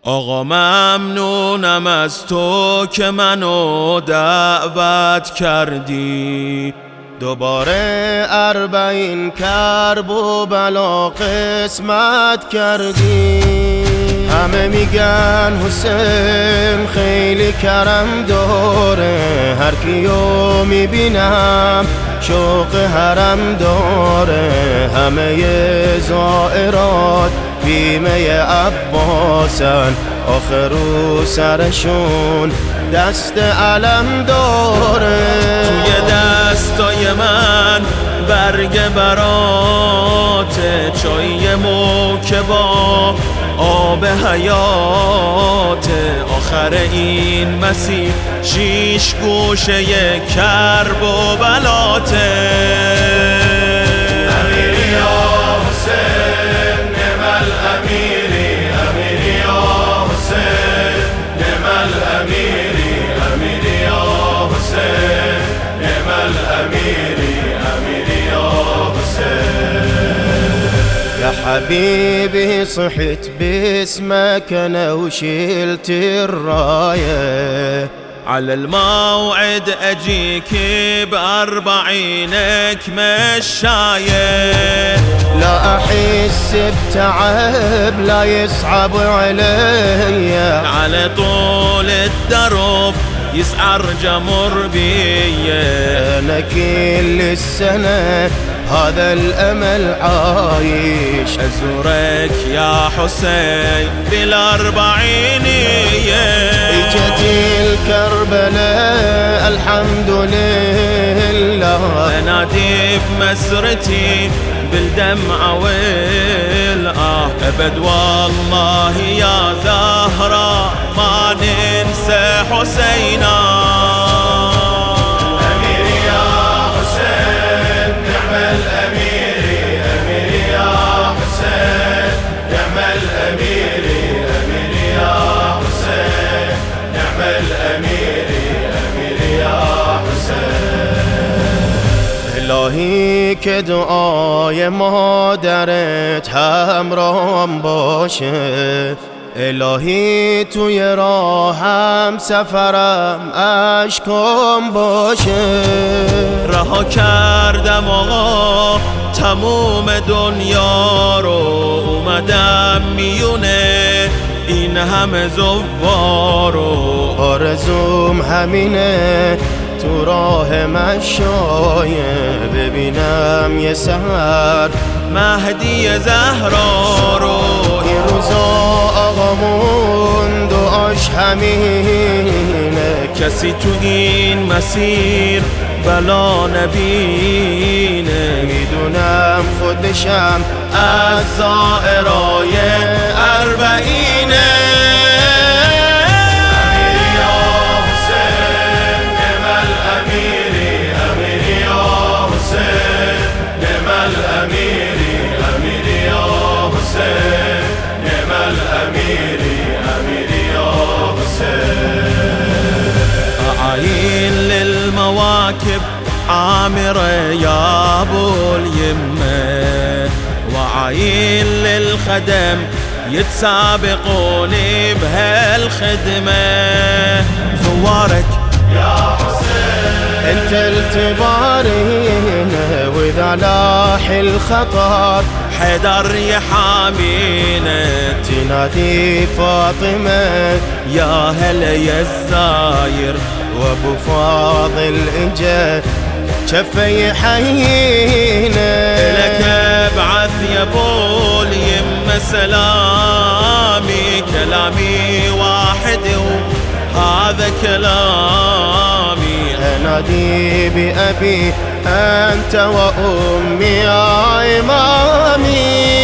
آقا ممنونم از تو که منو دعوت کردی، دوباره 40 کرب و بلا قسمت کردی. همه میگن حسین خیلی کرم داره، هر کیو میبینم شوق حرم داره. همه زائرات بیمه عباسن، آخرو سرشون دست علم داره. توی دستای من برگ براته، چای موکبا آب حیات. آخر این مسیر 6 گوشه کرب و بلاته. امیری یا حسین نعم الامیری، امیری یا حسین نعم الامیری، امیری یا حسین نعم الامیری، امیری یا حسین. يا حبيبي صحت باسمك انا وشلت الرايه، على الموعد اجيك ب40 مشاية. لا احس بتعب لا يصعب علي، على طول الدرب يسعر جمر بي. انا كل السنة هذا الامل عايش، ازورك يا حسين بال40. اجت الكربلاء الحمد لله، انادي بمسرتي بالدمعة والآه. ابد والله يا زهرة ما ننسى حسينا. أميري يا حسين نعم الأميري، أميري يا حسين نعم الأميري، أميري يا حسين نعم الأميري، أميري يا حسين. الهی که دعای مادرت همراهم باشه، الهی توی راهم سفرم اشکام باشه. رها کردم آقا تموم دنیا رو، اومدم میونه این همه زوارو. آرزوم همینه تو راه مشایه، ببینم یه سحر مهدی زهرا رو. این روزا آقامون دعاش همینه، کسی تو این مسیر بلا نبینه. میدونم خودشم از زائرای 40. عاين للمواكب عامرة يا ابو اليمة، وعاين للخدم يتسابقون بهالخدمة. زوارك يا حسين انت التبارينا، واذا لاح الخطر حيدر يحامينا. تنادي فاطمة يا هلا يا الزاير، وابو فاضل اجا شفه يحيينا. لك ابعث يا ابو اليمة سلامي، كلامي واحد وهذا كلامي. انادي بأبي أنت وأمي يا إمامي.